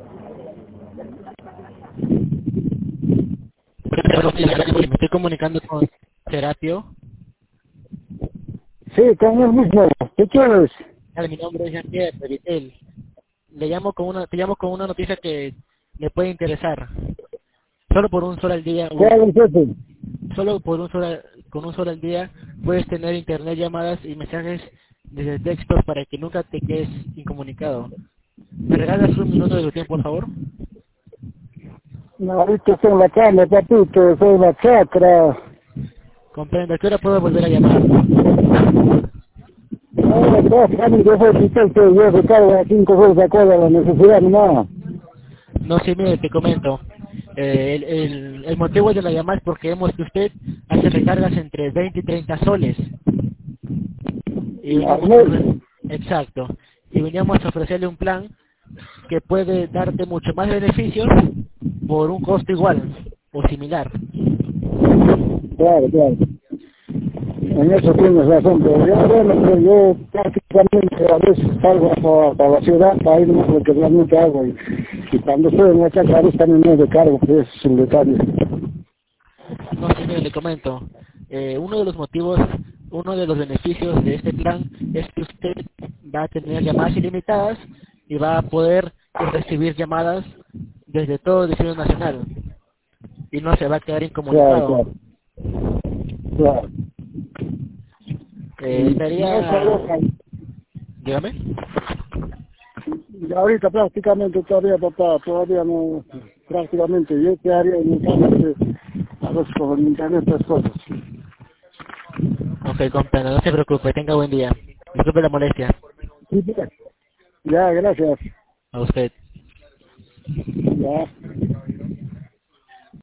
Me estoy comunicando con Serapio. Sí, con el mismo. ¿Qué quieres? Mi nombre es Jean-Pierre de Vitel. Te llamo con una noticia que le puede interesar. Solo por un sol al día, ¿Qué hago, jefe? solo por con un sol al día puedes tener internet, llamadas y mensajes desde texto para que nunca te quedes incomunicado. ¿Me regalas un minuto de tu tiempo, por favor? No, ahorita estoy en la cama, papito, estoy en la chacra. Comprendo. ¿A qué hora puedo volver a llamar? Ahora, gracias, yo soy arquitecto, yo recargo a 5 veces de acuerdo a la necesidad, no. No, sí, mire, te comento. El motivo de la llamada es porque vemos que usted hace recargas entre 20 y 30 soles. Y Al veníamos a mes. exacto. Y veníamos a ofrecerle un plan que puede darte mucho más beneficios por un costo igual o similar. Claro, claro. En eso tienes razón, pero ya bueno, pero yo prácticamente a veces salgo para la ciudad para ir más lo que realmente hago y cuando estoy en la chacra a veces también me descargo, que ese es el detalle. No, sí, mire, le comento. Uno de los motivos, uno de los beneficios de este plan es que usted va a tener llamadas ilimitadas y va a poder recibir llamadas desde todo el Distrito Nacional y no se va a quedar Claro, incomunicado. claro, claro. No Estaría, sabía, dígame. ahorita prácticamente todavía, papá, todavía no, prácticamente yo te haría en mi casa a veces con el internet estas cosas. Ok, comprendo, no se preocupe, tenga buen día. Disculpe la molestia. Sí, ya, gracias. A usted. Ya.